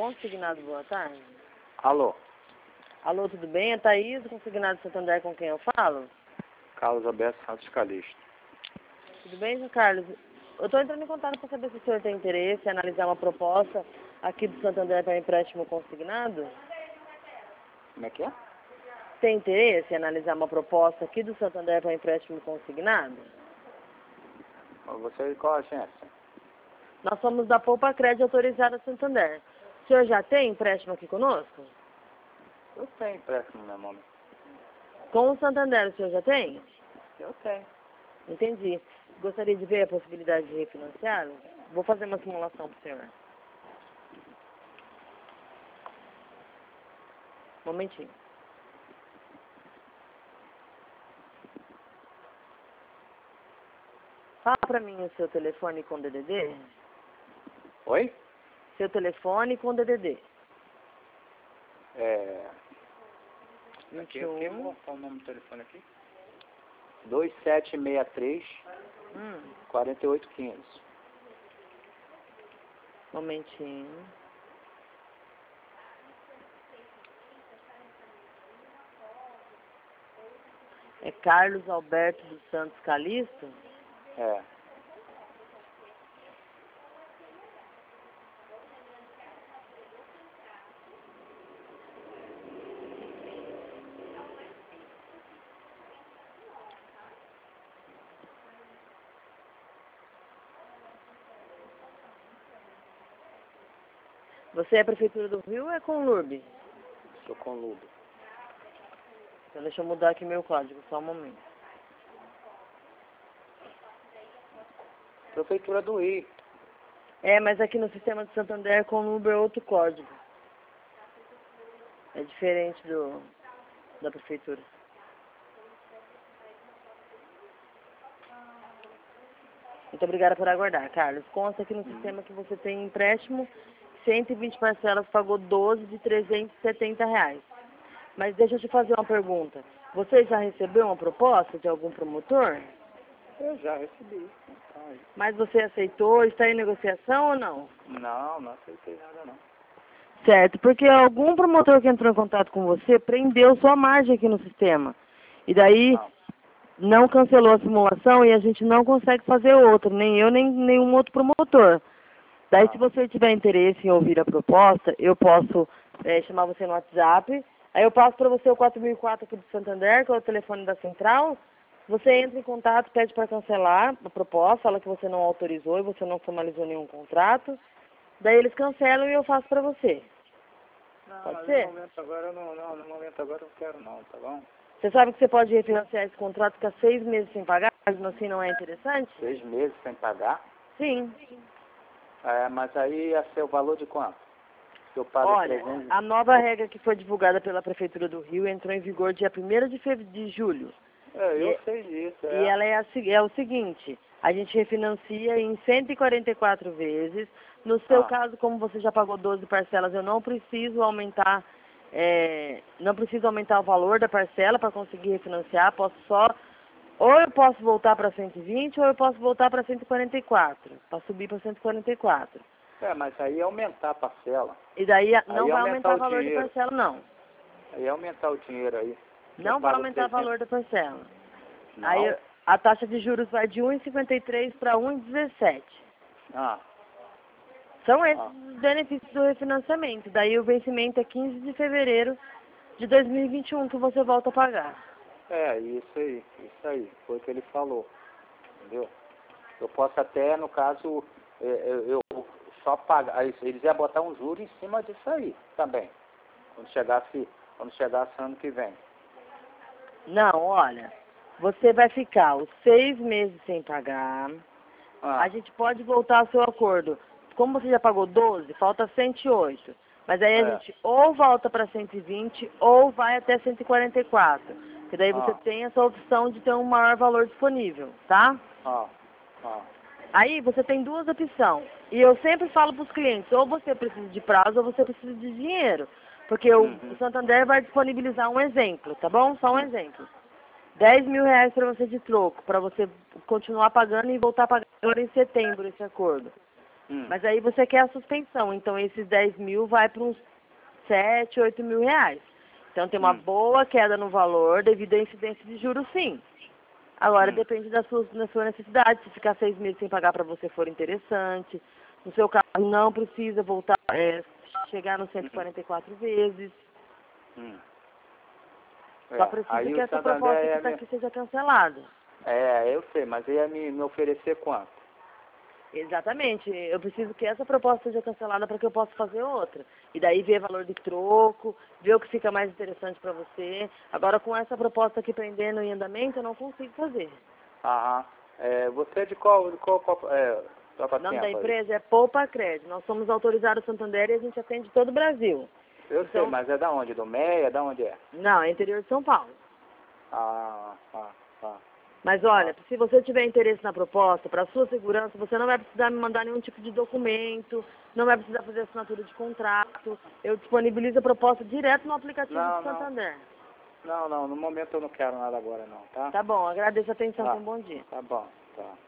Consignado, boa tarde. Alô, Alô, tudo bem? É Thaís, do Consignado Santander, com quem eu falo? Carlos Alberto Santos Calixto. Tudo bem, João Carlos? Eu estou entrando em contato para saber se o senhor tem interesse em analisar uma proposta aqui do Santander para empréstimo consignado. Como é que é? Tem interesse em analisar uma proposta aqui do Santander para empréstimo consignado? Você qual a agência? Nós somos da Poupa Crédito Autorizada Santander. O senhor já tem empréstimo aqui conosco? Eu tenho empréstimo no meu nome. Com o Santander, o senhor já tem? Eu tenho. Entendi. Gostaria de ver a possibilidade de refinanciar? Vou fazer uma simulação para o senhor. Um momentinho. Fala para mim o seu telefone com DDD. Oi? Seu telefone com DDD. Aqui, 21. qual o nome do telefone aqui? 2763 4815. Momentinho. É Carlos Alberto dos Santos Calixto? É. Você é a Prefeitura do Rio ou é com o LURB? Sou com Ludo. Então deixa eu mudar aqui meu código, só um momento. Prefeitura do Rio. É, mas aqui no sistema de Santander com o LURB é outro código. É diferente da Prefeitura. Muito obrigada por aguardar, Carlos. Consta aqui no sistema que você tem empréstimo, 120 parcelas, pagou 12 de R$ 370. Mas deixa eu te fazer uma pergunta. Você já recebeu uma proposta de algum promotor? Eu já recebi. Então, Mas você aceitou? Está em negociação ou não? não aceitei nada não. Certo, porque algum promotor que entrou em contato com você prendeu sua margem aqui no sistema. E daí não cancelou a simulação e a gente não consegue fazer outra, nem eu, nem nenhum outro promotor. Daí, se você tiver interesse em ouvir a proposta, eu posso chamar você no WhatsApp. Aí eu passo para você o 4004 aqui do Santander, que é o telefone da central. Você entra em contato, pede para cancelar a proposta, fala que você não autorizou e você não formalizou nenhum contrato. Daí eles cancelam e eu faço para você. Pode ser? No momento agora no momento agora eu não quero não, tá bom? Você sabe que você pode refinanciar esse contrato, ficar 6 meses sem pagar, mas assim não é interessante? 6 meses sem pagar? Sim. É, mas aí ia ser o valor de quanto? Eu pago Olha, 300. a nova regra que foi divulgada pela Prefeitura do Rio entrou em vigor dia 1º de julho. Eu sei disso, E ela é o seguinte, a gente refinancia em 144 vezes. No seu caso, como você já pagou 12 parcelas, eu não preciso aumentar, o valor da parcela para conseguir refinanciar. Ou eu posso voltar para 120 ou eu posso voltar para 144, para subir para 144. Mas aí ia aumentar a parcela. E daí não Aí vai aumentar o valor dinheiro. da parcela, não. Aí ia aumentar o dinheiro aí. Não vai aumentar o valor da parcela. Não? Aí a taxa de juros vai de 1,53 para 1,17. São esses os benefícios do refinanciamento. Daí o vencimento é 15 de fevereiro de 2021 que você volta a pagar. Isso aí. Foi o que ele falou. Entendeu? Eu posso até, no caso, eu só pagar. Eles iam botar um juro em cima disso aí também. Quando chegasse ano que vem. Não, olha, você vai ficar os 6 meses sem pagar. A gente pode voltar ao seu acordo. Como você já pagou 12, falta 108. Mas aí a gente ou volta para 120 ou vai até 144. Que daí você tem essa opção de ter um maior valor disponível, tá? Aí você tem duas opções. E eu sempre falo para os clientes, ou você precisa de prazo ou você precisa de dinheiro. Porque o Santander vai disponibilizar um exemplo, tá bom? Só um exemplo. R$ 10.000 para você de troco, para você continuar pagando e voltar a pagar agora em setembro esse acordo. Mas aí você quer a suspensão, então esses 10 mil vai para uns 7, 8 mil reais. Então tem uma boa queda no valor devido à incidência de juros, sim. Agora depende da sua necessidade. Se ficar 6 meses sem pagar para você for interessante. No seu caso não precisa voltar, chegar nos 144 vezes. Só precisa que essa proposta que está aqui seja cancelada. Eu sei, mas ia me oferecer quanto? Exatamente. Eu preciso que essa proposta seja cancelada para que eu possa fazer outra. E daí ver valor de troco, ver o que fica mais interessante para você. Agora, com essa proposta aqui pendendo em andamento, eu não consigo fazer. Você é de qual O nome da empresa é Poupa Crédito. Nós somos autorizados Santander e a gente atende todo o Brasil. Eu sei, mas é da onde? Do MEA? Da onde é? Não, é interior de São Paulo. Mas olha, se você tiver interesse na proposta, para a sua segurança, você não vai precisar me mandar nenhum tipo de documento, não vai precisar fazer assinatura de contrato. Eu disponibilizo a proposta direto no aplicativo do Santander. Não, no momento eu não quero nada agora não, tá? Tá bom, agradeço a atenção, tenha um bom dia. Tá bom, tá.